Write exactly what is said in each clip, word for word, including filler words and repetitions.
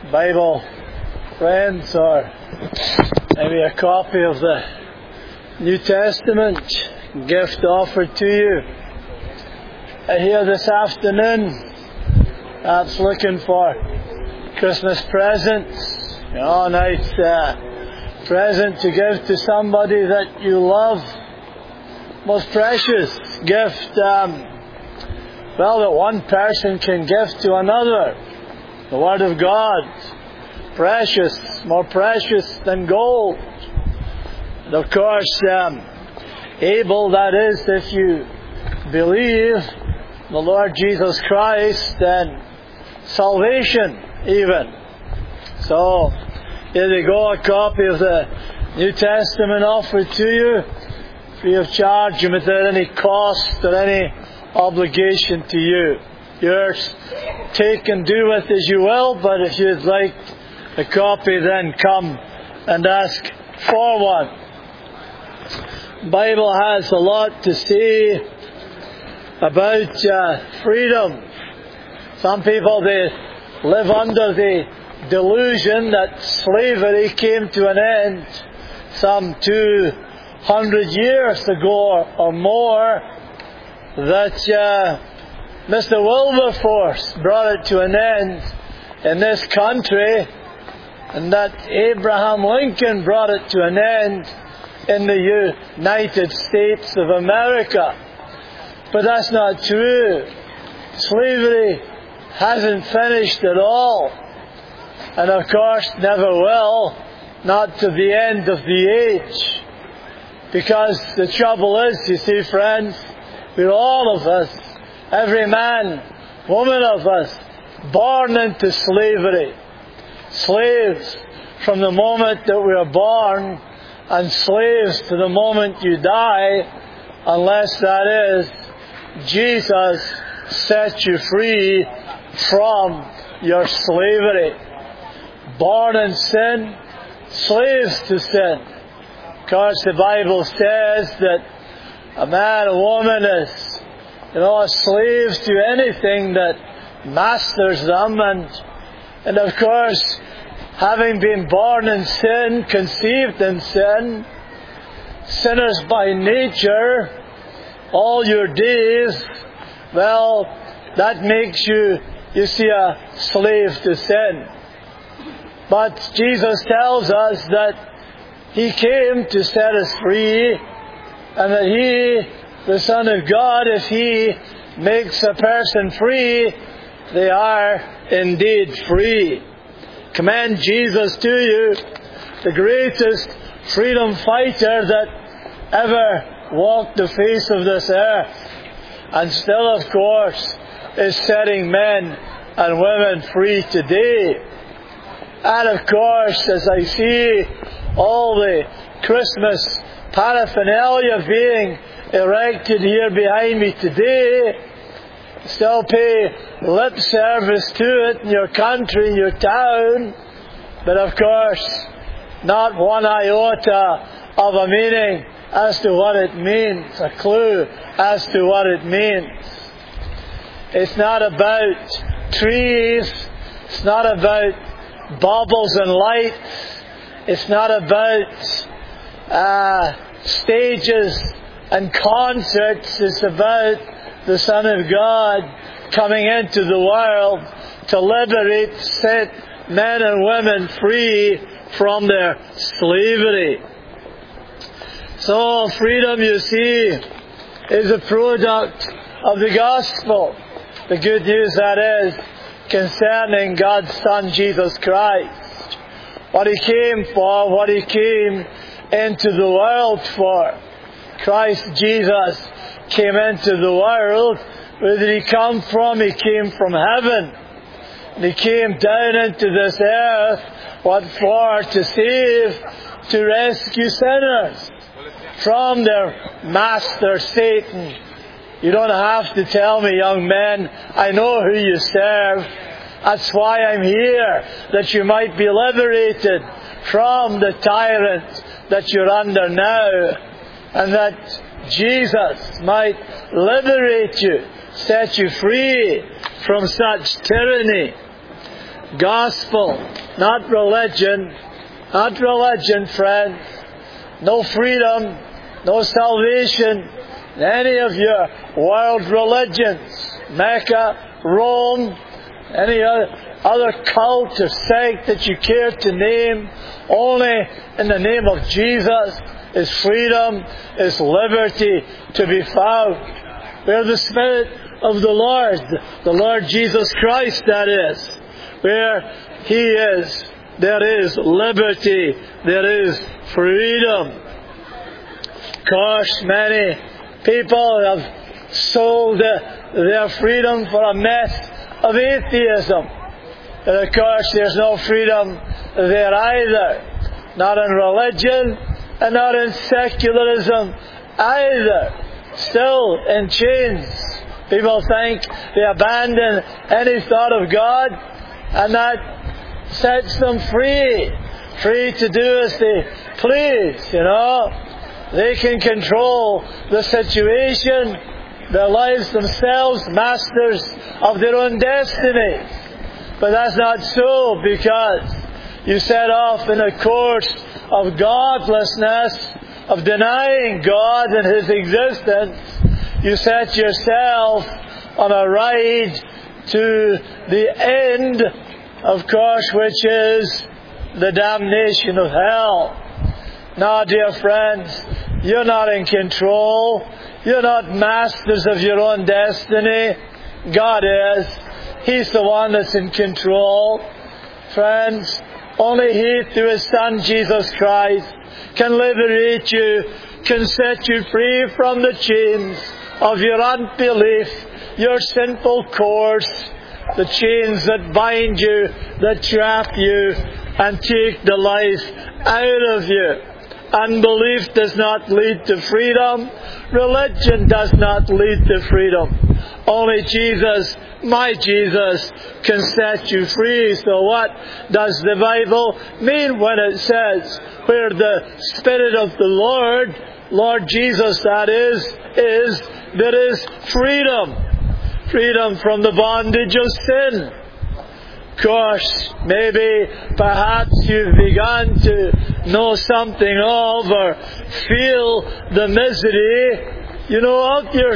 Bible friends, or maybe a copy of the New Testament gift offered to you here this afternoon, perhaps looking for Christmas presents, you know, a nice uh, present to give to somebody that you love. Most precious gift, um, well, that one person can give to another. The Word of God, precious, more precious than gold. And of course, um, able, that is, if you believe the Lord Jesus Christ, and salvation even. So, here you go, a copy of the New Testament offered to you, free of charge and without any cost or any obligation to you. Yours, take and do with as you will, but if you'd like a copy, then come and ask for one. The Bible has a lot to say about uh, freedom. Some people, they live under the delusion that slavery came to an end some two hundred years ago or more, that uh, Mister Wilberforce brought it to an end in this country, and that Abraham Lincoln brought it to an end in the United States of America. But that's not true. Slavery hasn't finished at all, and of course never will, not to the end of the age. Because the trouble is, you see, friends, we're all of us, every man, woman of us, born into slavery. Slaves from the moment that we are born, and slaves to the moment you die, unless that is, Jesus set you free from your slavery. Born in sin, slaves to sin. Of course, the Bible says that a man or woman is, you know, slaves to anything that masters them, and and of course, having been born in sin, conceived in sin, sinners by nature, all your days, well, that makes you, you see, a slave to sin. But Jesus tells us that He came to set us free, and that He, the Son of God, if He makes a person free, they are indeed free. Commend Jesus to you, the greatest freedom fighter that ever walked the face of this earth, and still, of course, is setting men and women free today. And of course, as I see all the Christmas paraphernalia being erected here behind me today, still pay lip service to it in your country, in your town, but of course, not one iota of a meaning as to what it means, a clue as to what it means. It's not about trees, it's not about baubles and lights, it's not about uh, stages and concerts, it's about the Son of God coming into the world to liberate, set men and women free from their slavery. So freedom, you see, is a product of the gospel. The good news, that is, concerning God's Son, Jesus Christ. What He came for, what He came into the world for. Christ Jesus came into the world. Where did He come from? He came from heaven. And He came down into this earth. What for? To save, to rescue sinners from their master Satan. You don't have to tell me, young men, I know who you serve. That's why I'm here, that you might be liberated from the tyrant that you're under now, and that Jesus might liberate you, set you free from such tyranny. gospel, not religion. Not religion, friends. No freedom, no salvation in any of your world religions. Mecca, Rome, any other cult or sect that you care to name. Only in the name of Jesus is freedom, is liberty to be found. Where the Spirit of the Lord, the Lord Jesus Christ, that is, where He is, there is liberty, there is freedom. Of course, many people have sold their freedom for a myth of atheism. And of course, there's no freedom there either. Not in religion and not in secularism either. Still in chains. People think they abandon any thought of God, and that sets them free. Free to do as they please, you know. They can control the situation, their lives themselves, masters of their own destinies. But that's not so, because you set off in a course of godlessness, of denying God and His existence. You set yourself on a ride to the end, of course, which is the damnation of hell. Now, dear friends, you're not in control. You're not masters of your own destiny. God is. He's the one that's in control. Friends, only He, through His Son, Jesus Christ, can liberate you, can set you free from the chains of your unbelief, your sinful course, the chains that bind you, that trap you, and take the life out of you. Unbelief does not lead to freedom. Religion does not lead to freedom. Only Jesus, my Jesus, can set you free. So what does the Bible mean when it says, where the Spirit of the Lord, Lord Jesus that is, is, there is freedom. Freedom from the bondage of sin. Of course, maybe, perhaps you've begun to know something of or feel the misery, you know, of your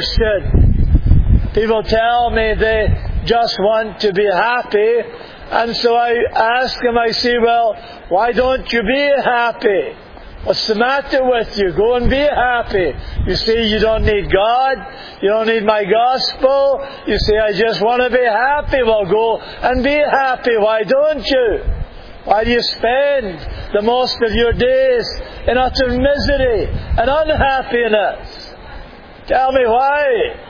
sin. People tell me they just want to be happy, and so I ask them, I say, well, why don't you be happy? What's the matter with you? Go and be happy. You say you don't need God. You don't need my gospel. You say, I just want to be happy. Well, go and be happy. Why don't you? Why do you spend the most of your days in utter misery and unhappiness? Tell me why.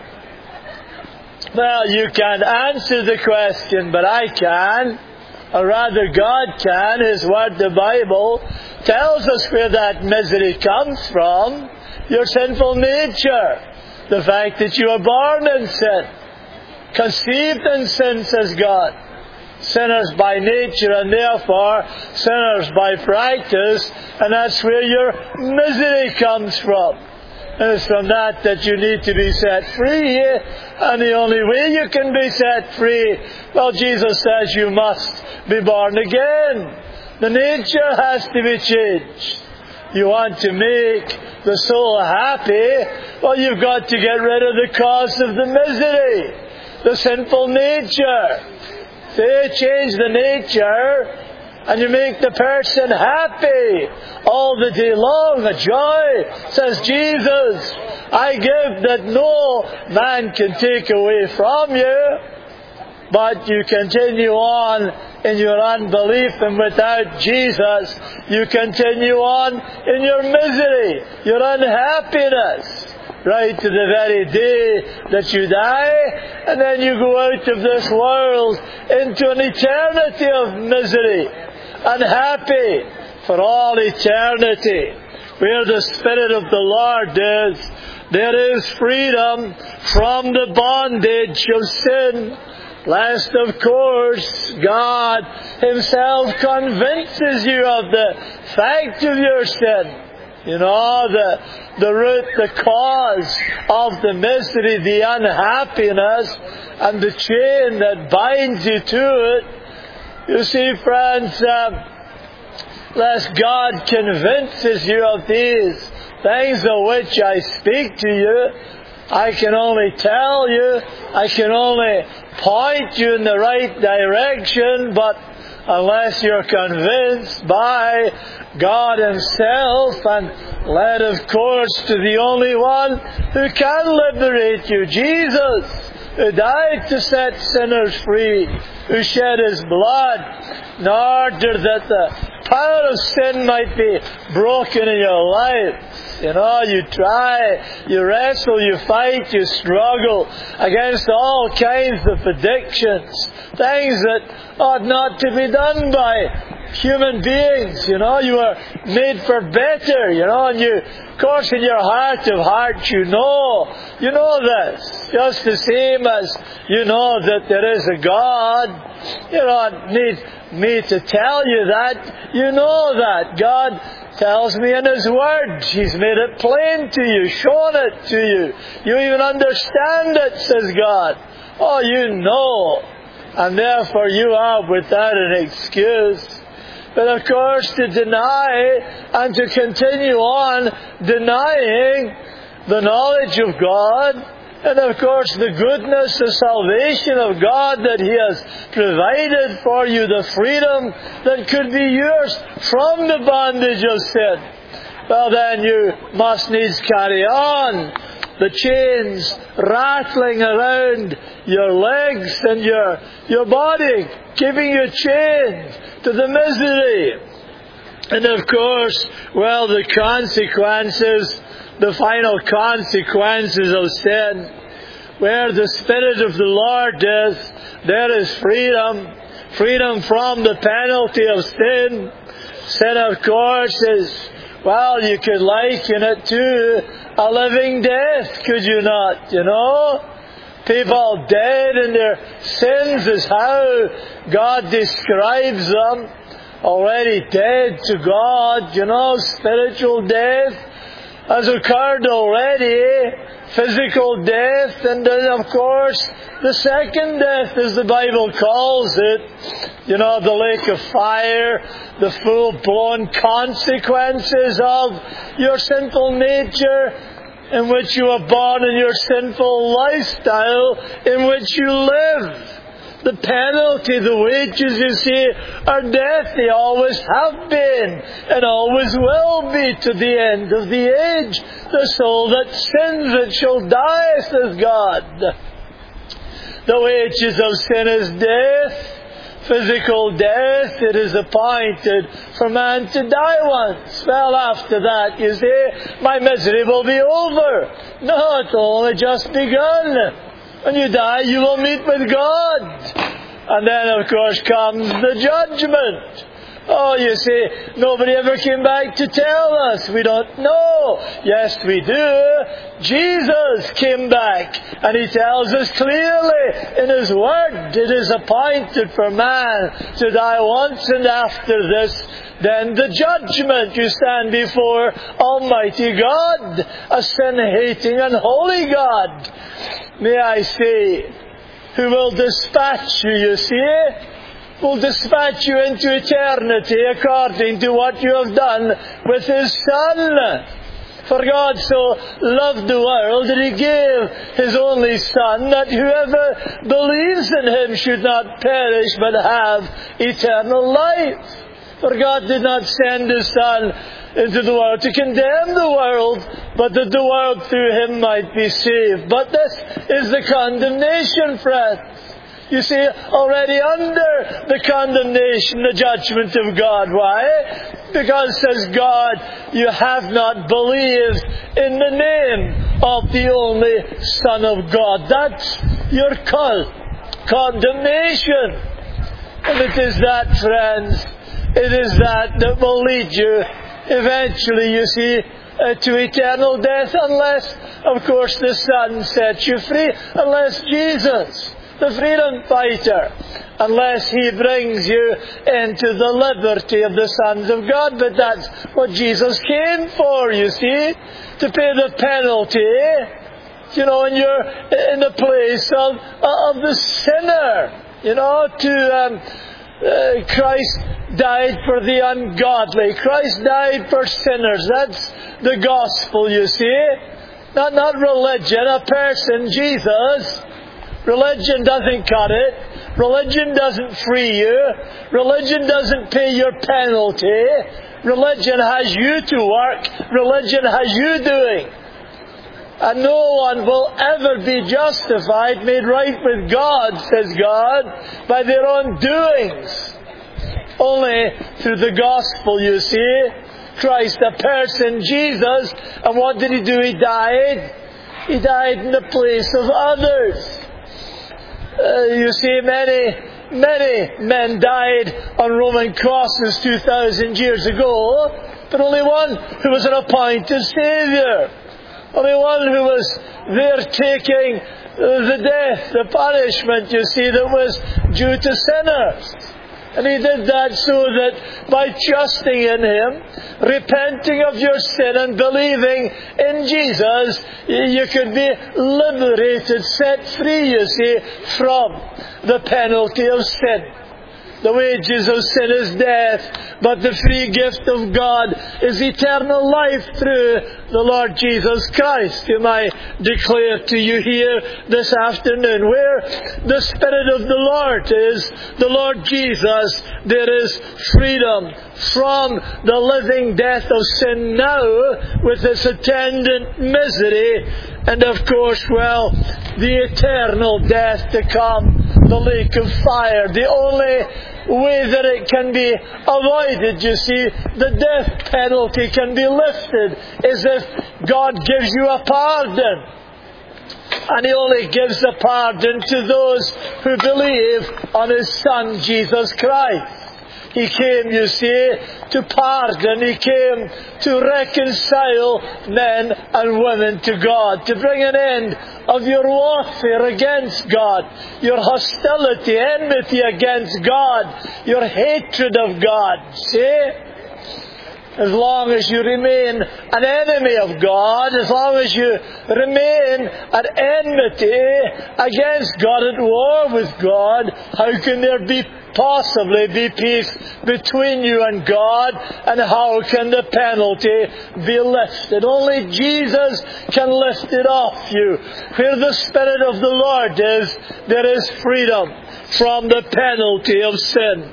Well, you can't answer the question, but I can. Or rather, God can. His Word, the Bible, tells us where that misery comes from. Your sinful nature. The fact that you are born in sin. Conceived in sin, says God. Sinners by nature, and therefore sinners by practice. And that's where your misery comes from. And it's from that that you need to be set free. And the only way you can be set free, well, Jesus says you must be born again. The nature has to be changed. You want to make the soul happy, well, you've got to get rid of the cause of the misery, the sinful nature. So you change the nature, and you make the person happy all the day long. A joy, says Jesus, I give that no man can take away from you. But you continue on in your unbelief, and without Jesus, you continue on in your misery, your unhappiness, right to the very day that you die, and then you go out of this world into an eternity of misery, unhappy for all eternity. Where the Spirit of the Lord is, there is freedom from the bondage of sin. Lest, of course, God Himself convinces you of the fact of your sin. You know, the, the root, the cause of the misery, the unhappiness, and the chain that binds you to it. You see, friends, um, lest God convinces you of these things of which I speak to you, I can only tell you, I can only point you in the right direction, but unless you're convinced by God Himself and led, of course, to the only one who can liberate you, Jesus, who died to set sinners free, who shed His blood in order that the power of sin might be broken in your life. You know, you try, you wrestle, you fight, you struggle against all kinds of addictions, things that ought not to be done by human beings. You know, you are made for better, you know, and you, of course, in your heart of hearts, you know, you know this, just the same as you know that there is a God. You don't need me to tell you that. You know that. God tells me in His Word. He's made it plain to you, shown it to you. You even understand it, says God. Oh, you know. And therefore you are without an excuse. But of course, to deny and to continue on denying the knowledge of God, and of course the goodness, the salvation of God that He has provided for you, the freedom that could be yours from the bondage of sin, well then you must needs carry on. The chains rattling around your legs and your, your body, keeping you chained to the misery. And of course, well, the consequences, the final consequences of sin. Where the Spirit of the Lord is, there is freedom. Freedom from the penalty of sin. Sin, of course, is, well, you could liken it to a living death, could you not? You know? People dead in their sins is how God describes them. Already dead to God, you know, spiritual death has occurred already. Physical death, and then of course the second death, as the Bible calls it, you know, the lake of fire, the full-blown consequences of your sinful nature in which you are born, and your sinful lifestyle in which you live. The penalty, the wages, you see, are death. They always have been and always will be to the end of the age. The soul that sins, it shall die, says God. The wages of sin is death. Physical death, it is appointed for man to die once. Well, after that, you see, my misery will be over. No, it's only just begun. When you die, you will meet with God. And then, of course, comes the judgment. Oh, you see, nobody ever came back to tell us. We don't know. Yes, we do. Jesus came back, and He tells us clearly in His Word, it is appointed for man to die once, and after this, then the judgment. You stand before Almighty God, a sin-hating and holy God. May I say, who will dispatch you, you see, will dispatch you into eternity according to what you have done with His Son. For God so loved the world that He gave His only Son, that whoever believes in Him should not perish but have eternal life. For God did not send His Son into the world to condemn the world, but that the world through Him might be saved. But this is the condemnation, friends. You see, already under the condemnation, the judgment of God. Why? Because, says God, you have not believed in the name of the only Son of God. That's your call. Condemnation. And it is that, friends, it is that that will lead you eventually, you see, uh, to eternal death, unless, of course, the Son sets you free, unless Jesus, the freedom fighter, unless He brings you into the liberty of the sons of God. But that's what Jesus came for, you see, to pay the penalty, you know, and you're in the place of, of the sinner, you know, to um, Uh, Christ died for the ungodly. Christ died for sinners. That's the gospel, you see. Not, not religion, a person, Jesus. Religion doesn't cut it. Religion doesn't free you. Religion doesn't pay your penalty. Religion has you to work. Religion has you doing. And no one will ever be justified, made right with God, says God, by their own doings. Only through the gospel, you see. Christ, a person, Jesus. And what did He do? He died. He died in the place of others. Uh, you see, many, many men died on Roman crosses two thousand years ago, but only one who was an appointed Saviour. Only one who was there taking the death, the punishment, you see, that was due to sinners. And He did that so that by trusting in Him, repenting of your sin and believing in Jesus, you could be liberated, set free, you see, from the penalty of sin. The wages of sin is death, but the free gift of God is eternal life through the Lord Jesus Christ, whom I declare to you here this afternoon. Where the Spirit of the Lord is, the Lord Jesus, there is freedom from the living death of sin now, with its attendant misery, and of course, well, the eternal death to come. The lake of fire. The only way that it can be avoided, you see, the death penalty can be lifted, is if God gives you a pardon. And He only gives a pardon to those who believe on His Son, Jesus Christ. He came, you see, to pardon. He came to reconcile men and women to God, to bring an end of your warfare against God, your hostility, enmity against God, your hatred of God. See? As long as you remain an enemy of God, as long as you remain at enmity against God, at war with God, how can there be possibly be peace between you and God? And how can the penalty be lifted? Only Jesus can lift it off you. Where the Spirit of the Lord is, there is freedom from the penalty of sin.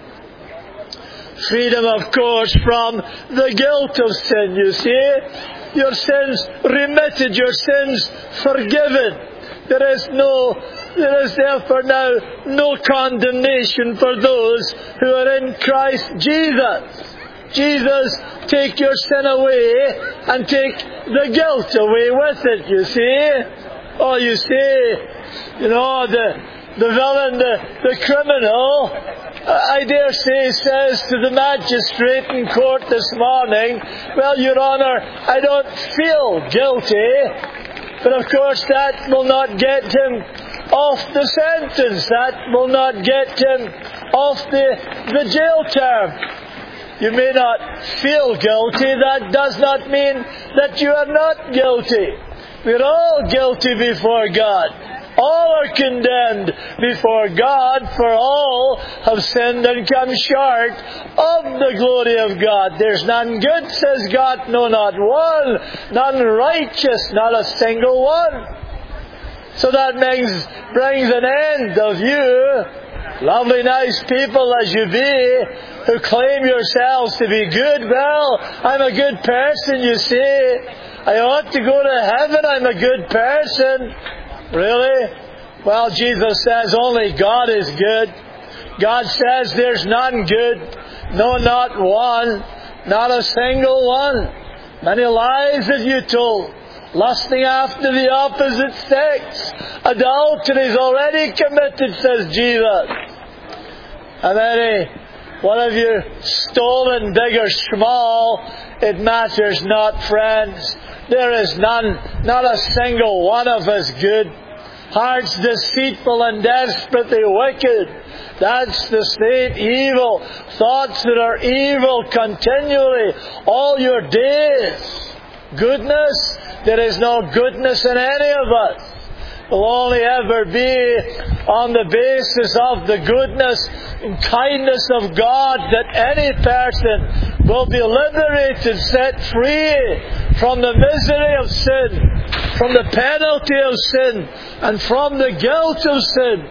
Freedom, of course, from the guilt of sin, you see. Your sins remitted, your sins forgiven. There is no, there is therefore now no condemnation for those who are in Christ Jesus. Jesus, take your sin away and take the guilt away with it, you see. Oh, you see, you know, the the villain, the, the criminal, I dare say, says to the magistrate in court this morning, well, Your Honour, I don't feel guilty. But of course that will not get him off the sentence. That will not get him off the, the jail term. You may not feel guilty. That does not mean that you are not guilty. We're all guilty before God. All are condemned before God, for all have sinned and come short of the glory of God. There's none good, says God, no, not one. None righteous, not a single one. So that brings, brings an end of you, lovely, nice people as you be, who claim yourselves to be good. Well, I'm a good person, you see. I ought to go to heaven. I'm a good person. Really? Well, Jesus says only God is good. God says there's none good. No, not one. Not a single one. Many lies have you told. Lusting after the opposite sex. Adultery is already committed, says Jesus. And many, what have you stolen, big or small? It matters not, friends. There is none, not a single one of us good. Hearts deceitful and desperately wicked. That's the state. Evil. Thoughts that are evil continually. All your days. Goodness. There is no goodness in any of us. will only ever be on the basis of the goodness and kindness of God, that any person will be liberated, set free from the misery of sin, from the penalty of sin, and from the guilt of sin.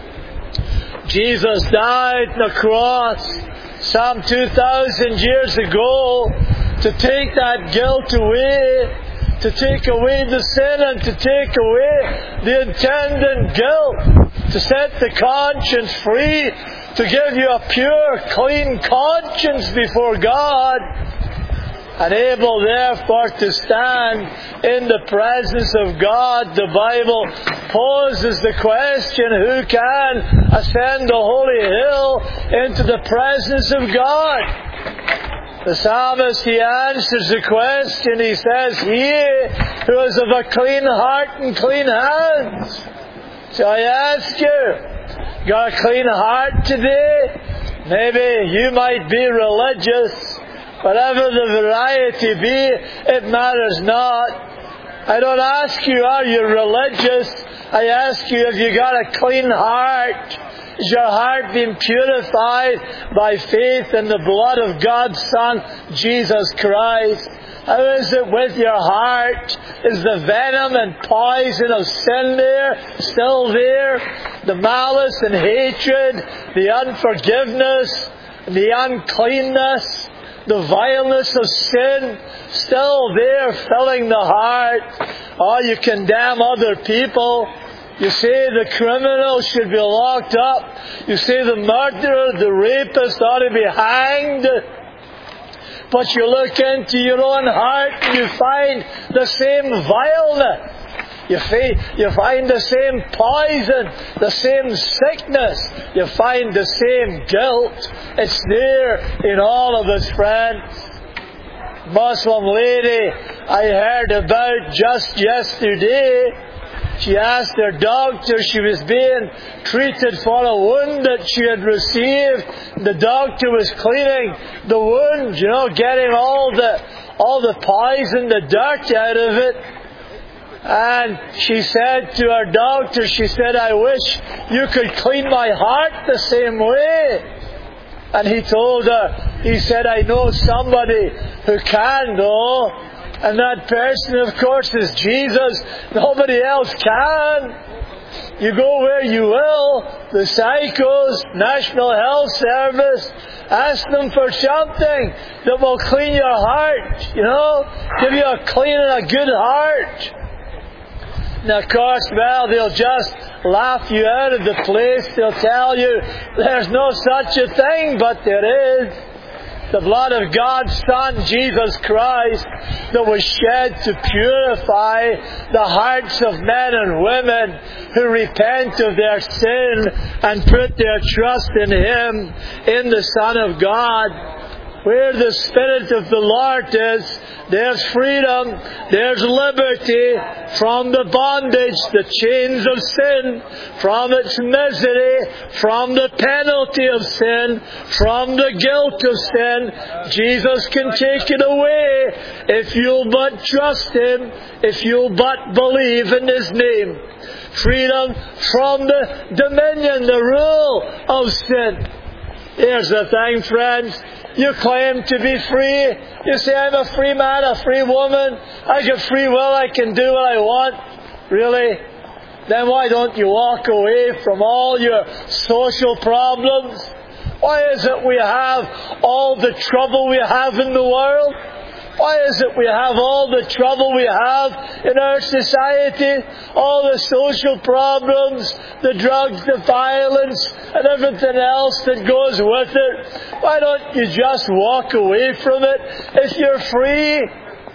Jesus died on the cross some two thousand years ago to take that guilt away, to take away the sin and to take away the attendant guilt, to set the conscience free, to give you a pure, clean conscience before God, and able therefore to stand in the presence of God. The Bible poses the question, who can ascend the holy hill into the presence of God? The psalmist, he answers the question. He says, he who is of a clean heart and clean hands. So I ask you, got a clean heart today? Maybe you might be religious. Whatever the variety be, it matters not. I don't ask you, are you religious? I ask you, have you got a clean heart? Is your heart being purified by faith in the blood of God's Son, Jesus Christ? How is it with your heart? Is the venom and poison of sin there, still there? The malice and hatred, the unforgiveness, the uncleanness, the vileness of sin, still there filling the heart? Oh, you condemn other people. You say the criminal should be locked up. You say the murderer, the rapist ought to be hanged. But you look into your own heart and you find the same vileness. You, fi- you find the same poison, the same sickness. You find the same guilt. It's there in all of us, friends. Muslim lady I heard about just yesterday. She asked her doctor, she was being treated for a wound that she had received. The doctor was cleaning the wound, you know, getting all the all the poison, the dirt out of it. And she said to her doctor, she said, I wish you could clean my heart the same way. And he told her, he said, I know somebody who can though. And that person, of course, is Jesus. Nobody else can. You go where you will, the psychos, National Health Service, ask them for something that will clean your heart, you know, give you a clean and a good heart. And of course, well, they'll just laugh you out of the place. They'll tell you there's no such a thing, but there is. The blood of God's Son, Jesus Christ, that was shed to purify the hearts of men and women who repent of their sin and put their trust in Him, in the Son of God. Where the Spirit of the Lord is, there's freedom, there's liberty from the bondage, the chains of sin, from its misery, from the penalty of sin, from the guilt of sin. Jesus can take it away if you'll but trust Him, if you'll but believe in His name. Freedom from the dominion, the rule of sin. Here's the thing, friends. You claim to be free. You say, I'm a free man, a free woman. I got free will. I can do what I want. Really? Then why don't you walk away from all your social problems? Why is it we have all the trouble we have in the world? Why is it we have all the trouble we have in our society? All the social problems, the drugs, the violence, and everything else that goes with it. Why don't you just walk away from it if you're free?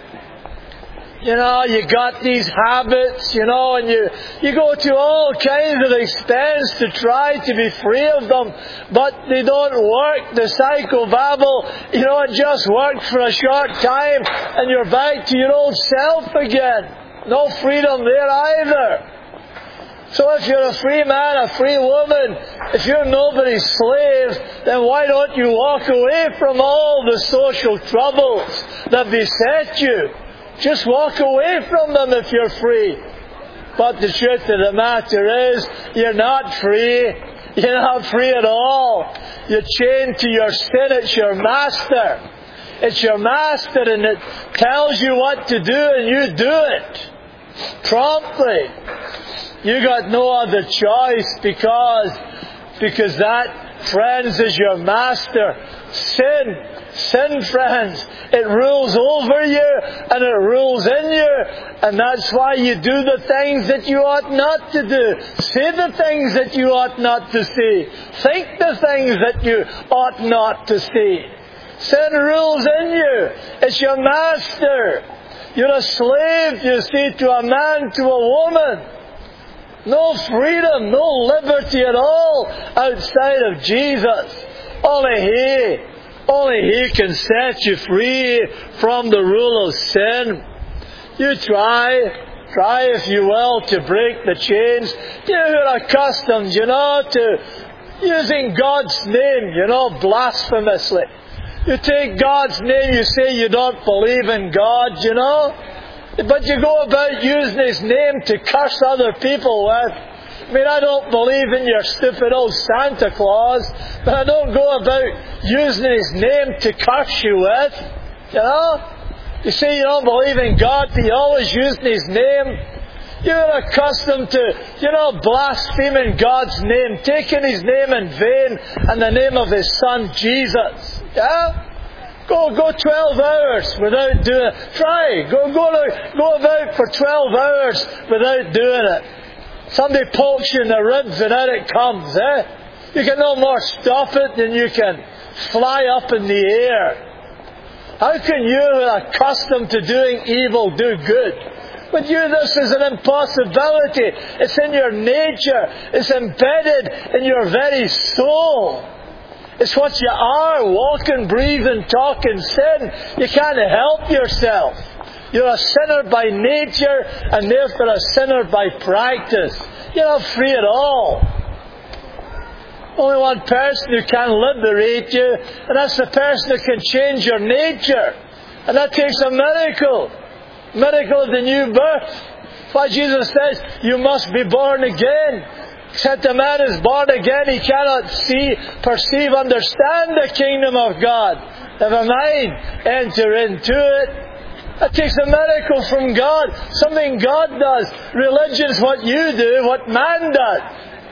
You know, you got these habits, you know, and you, you go to all kinds of expense to try to be free of them, but they don't work. The psychobabble, you know, it just worked for a short time, and you're back to your old self again. No freedom there either. So if you're a free man, a free woman, if you're nobody's slave, then why don't you walk away from all the social troubles that beset you? Just walk away from them if you're free. But the truth of the matter is, you're not free. You're not free at all. You're chained to your sin. It's your master. It's your master, and it tells you what to do, and you do it promptly. You got no other choice because, because that, friends, is your master. Sin, sin, friends, it rules over you and it rules in you, and that's why you do the things that you ought not to do. Say the things that you ought not to say. Think the things that you ought not to say. Sin rules in you. It's your master. You're a slave, you see, to a man, to a woman. No freedom, no liberty at all outside of Jesus. Only He, only He can set you free from the rule of sin. You try, try if you will, to break the chains. You're accustomed, you know, to using God's name, you know, blasphemously. You take God's name, you say you don't believe in God, you know, but you go about using His name to curse other people with. I mean, I don't believe in your stupid old Santa Claus, but I don't go about using His name to curse you with, you know. You say you don't believe in God, but you're always using His name. You're accustomed to, you know, blaspheming God's name, taking His name in vain and the name of His Son, Jesus. Yeah? Go, go twelve hours without doing it. Try. Go, go, to, go about for twelve hours without doing it. Somebody pokes you in the ribs and out it comes, eh? You can no more stop it than you can fly up in the air. How can you, who are accustomed to doing evil, do good? With you, this is an impossibility. It's in your nature. It's embedded in your very soul. It's what you are, walking, breathing, talking, sin. You can't help yourself. You're a sinner by nature, and therefore a sinner by practice. You're not free at all. Only one person who can liberate you, and that's the person who can change your nature. And that takes a miracle. Miracle of the new birth. That's why Jesus says, you must be born again. Except a man is born again, he cannot see, perceive, understand the kingdom of God. Never mind, enter into it. That takes a miracle from God. Something God does. Religion's what you do, what man does.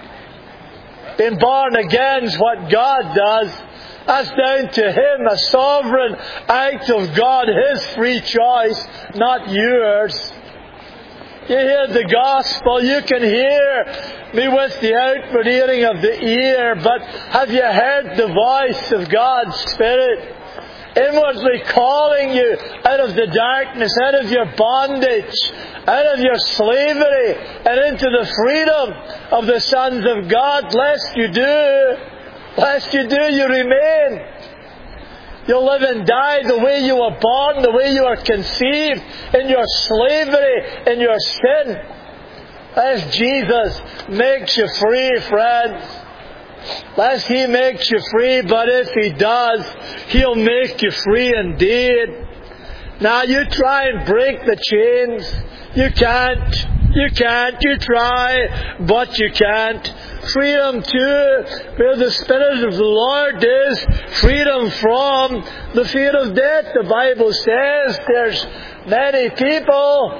Being born again is what God does. That's down to Him, a sovereign act of God, His free choice, not yours. You hear the gospel, you can hear me with the outward hearing of the ear, but have you heard the voice of God's Spirit inwardly calling you out of the darkness, out of your bondage, out of your slavery, and into the freedom of the sons of God? Lest you do, lest you do, you remain. You'll live and die the way you were born, the way you were conceived, in your slavery, in your sin. Lest Jesus makes you free, friends. Lest He makes you free, but if He does, He'll make you free indeed. Now you try and break the chains. You can't. You can't. You try, but you can't. Freedom too, where the Spirit of the Lord is, freedom from the fear of death. The Bible says there's many people,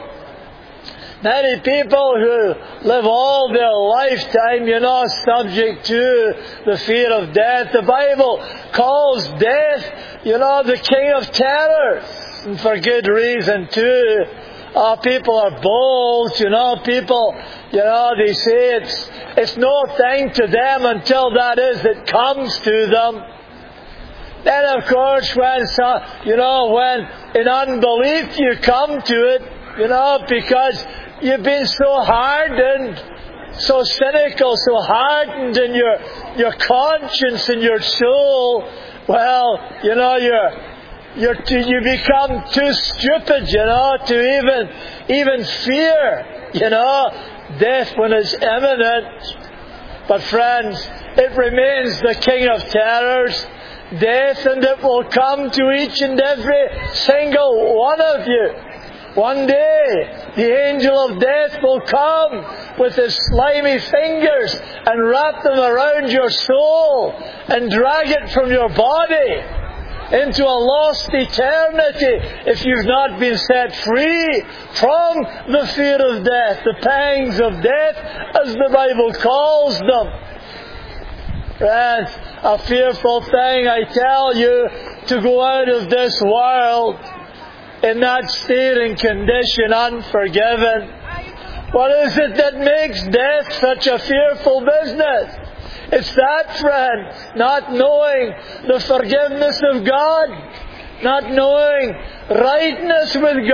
many people who live all their lifetime, you know, subject to the fear of death. The Bible calls death, you know, the king of terrors, and for good reason too. Uh, people are bold, you know, people, you know, they say it's it's no thing to them until that is, it comes to them. Then of course when, you know, when in unbelief you come to it, you know, because you've been so hardened, so cynical, so hardened in your, your conscience and your soul, well, you know, you're You're too, you become too stupid, you know, to even even fear, you know, death when it's imminent. But friends, it remains the king of terrors, death, and it will come to each and every single one of you. One day, the angel of death will come with his slimy fingers and wrap them around your soul and drag it from your body into a lost eternity if you've not been set free from the fear of death, the pangs of death, as the Bible calls them. Friends, a fearful thing, I tell you, to go out of this world in that state and condition, unforgiven. What is it that makes death such a fearful business? It's that, friend, not knowing the forgiveness of God, not knowing rightness with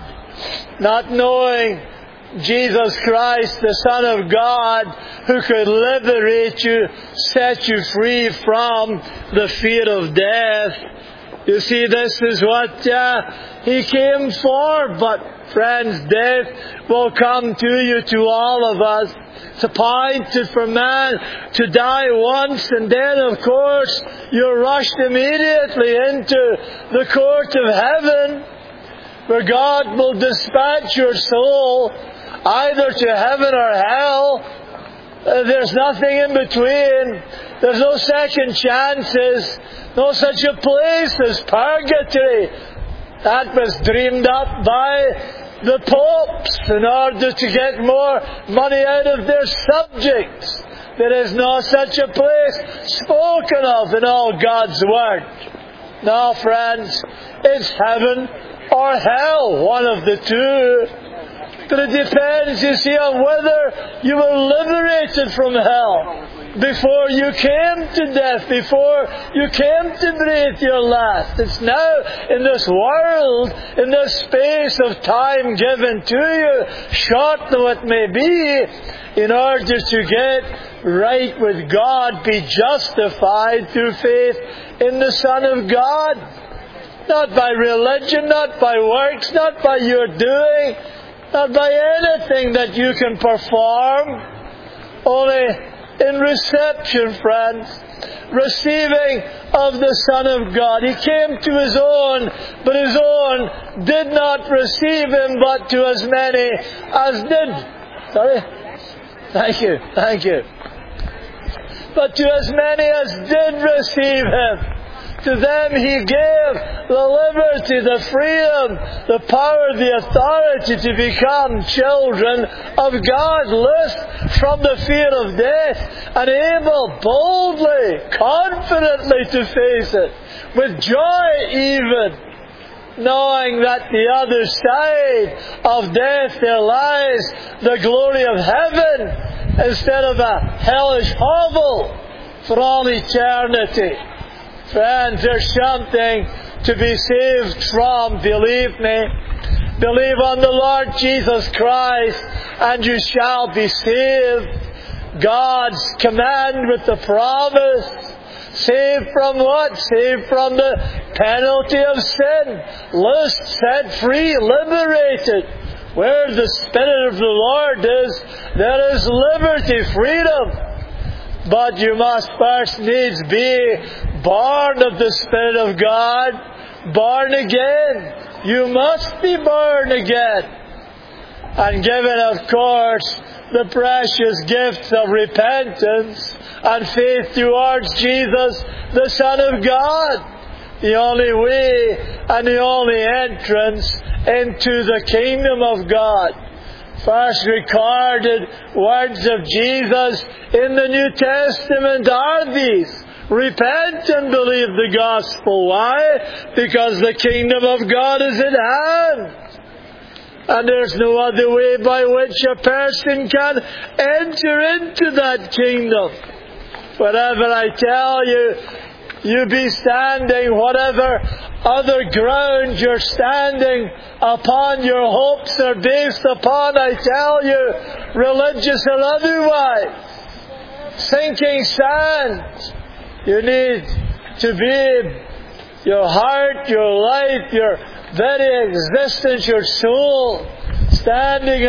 God, not knowing Jesus Christ, the Son of God, who could liberate you, set you free from the fear of death. You see, this is what uh, He came for. But, friends, death will come to you, to all of us. It's appointed for man to die once, and then, of course, you're rushed immediately into the court of heaven, where God will dispatch your soul either to heaven or hell. Uh, there's nothing in between. There's no second chances. No such a place as purgatory. That was dreamed up by the popes in order to get more money out of their subjects. There is no such a place spoken of in all God's Word. No, friends, it's heaven or hell, one of the two. But it depends, you see, on whether you were liberated from hell before you came to death, before you came to breathe your last. It's now in this world, in this space of time given to you, short though it may be, in order to get right with God, be justified through faith in the Son of God. Not by religion, not by works, not by your doing, not by anything that you can perform. Only in reception, friends. Receiving of the Son of God. He came to His own, but His own did not receive Him, but to as many as did. Sorry? Thank you, thank you. But to as many as did receive Him, to them He gave the liberty, the freedom, the power, the authority to become children of God, loosed from the fear of death, and able boldly, confidently to face it, with joy even, knowing that the other side of death there lies the glory of heaven, instead of a hellish hovel for all eternity. Friends, there's something to be saved from, believe me. Believe on the Lord Jesus Christ, and you shall be saved. God's command with the promise. Saved from what? Saved from the penalty of sin. Loosed, set free, liberated. Where the Spirit of the Lord is, there is liberty, freedom. But you must first needs be born of the Spirit of God, born again. You must be born again. And given, of course, the precious gifts of repentance and faith towards Jesus, the Son of God, the only way and the only entrance into the kingdom of God. First recorded words of Jesus in the New Testament are these: repent and believe the gospel. Why? Because the kingdom of God is at hand. And there's no other way by which a person can enter into that kingdom. Whatever I tell you, you be standing, whatever other ground you're standing upon, your hopes are based upon, I tell you, religious or otherwise, sinking sand. You need to be, your heart, your life, your very existence, your soul, standing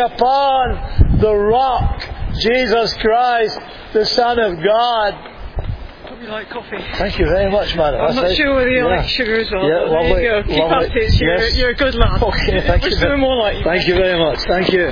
upon the rock, Jesus Christ, the Son of God. You like coffee? Thank you very much, madam. I'm That's not right. sure whether you Yeah. like sugar as well. Yeah, but lovely. There you go. Keep lovely. up it. You're, Yes. you're a good lad. Okay, thank Wish you. there were more like you. Thank you very much. Thank you.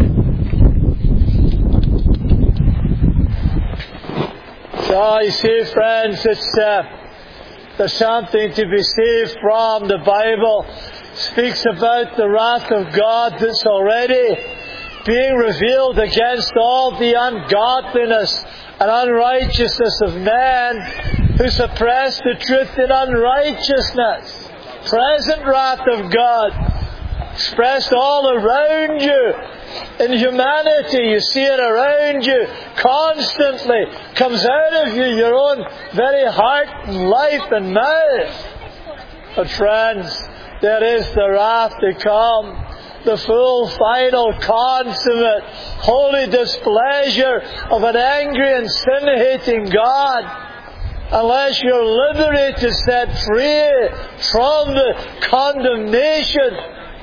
So you see, friends, it's uh, there's something to be saved from. The Bible speaks about the wrath of God that's already being revealed against all the ungodliness and unrighteousness of men who suppress the truth in unrighteousness. Present wrath of God expressed all around you in humanity. You see it around you constantly. Comes out of you, your own very heart and life and mouth. But friends, there is the wrath to come. The full, final, consummate, holy displeasure of an angry and sin-hating God. Unless you're liberated, set free from the condemnation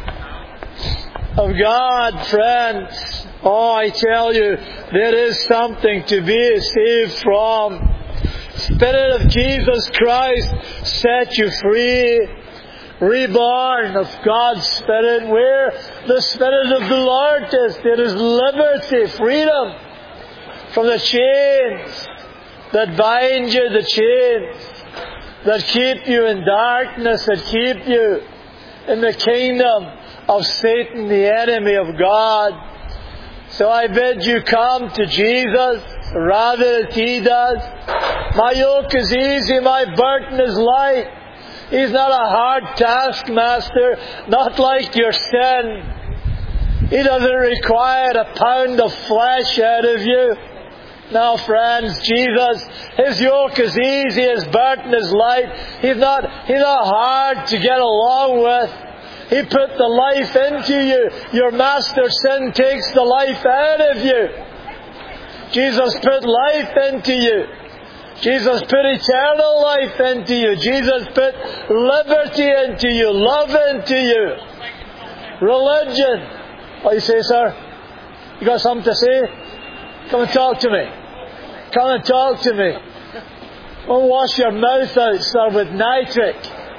of God, friends. Oh, I tell you, there is something to be saved from. Spirit of Jesus Christ set you free. Reborn of God's Spirit. Where the Spirit of the Lord is, there is liberty, freedom from the chains that bind you, the chains that keep you in darkness, that keep you in the kingdom of Satan, the enemy of God. So I bid you come to Jesus, rather as He does. My yoke is easy, my burden is light. He's not a hard taskmaster, not like your sin. He doesn't require a pound of flesh out of you. Now, friends, Jesus, His yoke is easy, His burden is light. He's not, He's not hard to get along with. He put the life into you. Your master sin takes the life out of you. Jesus put life into you. Jesus put eternal life into you. Jesus put liberty into you, love into you. Religion. What do you say, sir? You got something to say? Come and talk to me. Come and talk to me. Don't wash your mouth out, sir, with nitric.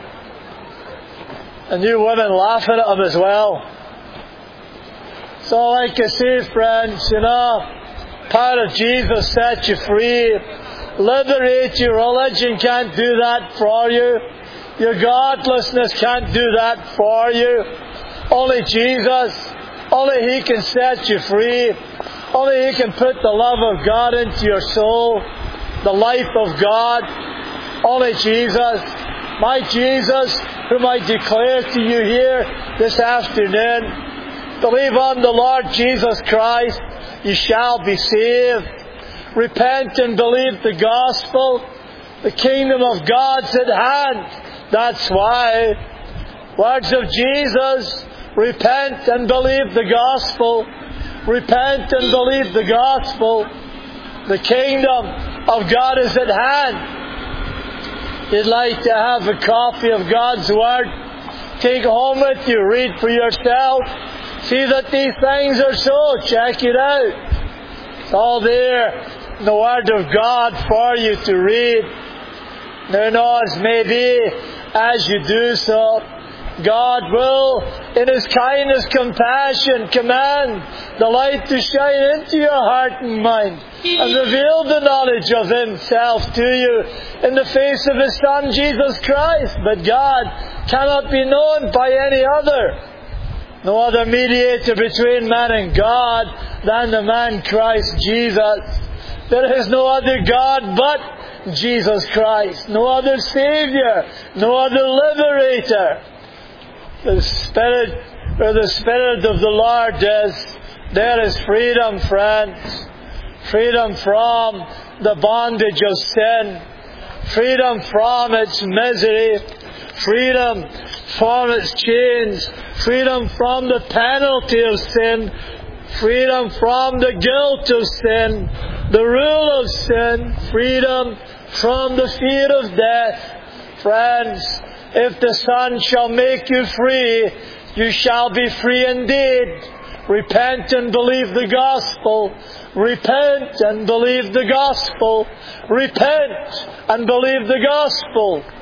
And you women laughing at him as well. So like I say, friends, you know, power of Jesus set you free. Liberate you. Religion can't do that for you. Your godlessness can't do that for you. Only Jesus. Only He can set you free. Only He can put the love of God into your soul. The life of God. Only Jesus. My Jesus, whom I declare to you here this afternoon. Believe on the Lord Jesus Christ. You shall be saved. Repent and believe the gospel. The kingdom of God's at hand. That's why. Words of Jesus. Repent and believe the gospel. Repent and believe the gospel. The kingdom of God is at hand. You'd like to have a copy of God's Word? Take it home with you. Read for yourself. See that these things are so. Check it out. It's all there. The Word of God for you to read. Who knows, maybe as you do so, God will, in His kindness, compassion, command the light to shine into your heart and mind and reveal the knowledge of Himself to you in the face of His Son, Jesus Christ. But God cannot be known by any other. No other mediator between man and God than the man Christ Jesus. There is no other God but Jesus Christ. No other Saviour. No other Liberator. The Spirit, where the Spirit of the Lord is, there is freedom, friends. Freedom from the bondage of sin. Freedom from its misery. Freedom from its chains. Freedom from the penalty of sin. Freedom from the guilt of sin. The rule of sin. Freedom from the fear of death. Friends, if the Son shall make you free, you shall be free indeed. Repent and believe the gospel. Repent and believe the gospel. Repent and believe the gospel.